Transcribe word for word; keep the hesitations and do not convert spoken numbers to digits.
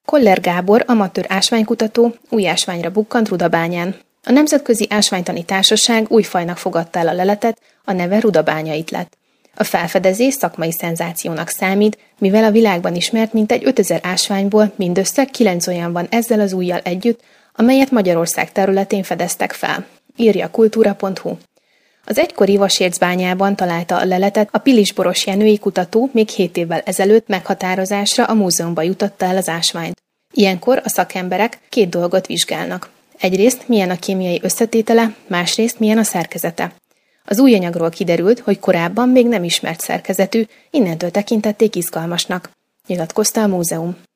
Koller Gábor, amatőr ásványkutató, új ásványra bukkant Rudabányán. A Nemzetközi Ásványtani Társaság új fajnak fogadta el a leletet, a neve Rudabányait-lett. A felfedezés szakmai szenzációnak számít, mivel a világban ismert mintegy ötezer ásványból mindössze kilenc olyan van ezzel az újjal együtt, amelyet Magyarország területén fedeztek fel, írja kultúra pont hu. Az egykori Vasércbányában találta a leletet a Pilisboros Jenői kutató még hét évvel ezelőtt meghatározásra a múzeumba jutotta el az ásványt. Ilyenkor a szakemberek két dolgot vizsgálnak. Egyrészt milyen a kémiai összetétele, másrészt milyen a szerkezete. Az új anyagról kiderült, hogy korábban még nem ismert szerkezetű, innentől tekintették izgalmasnak, nyilatkozta a múzeum.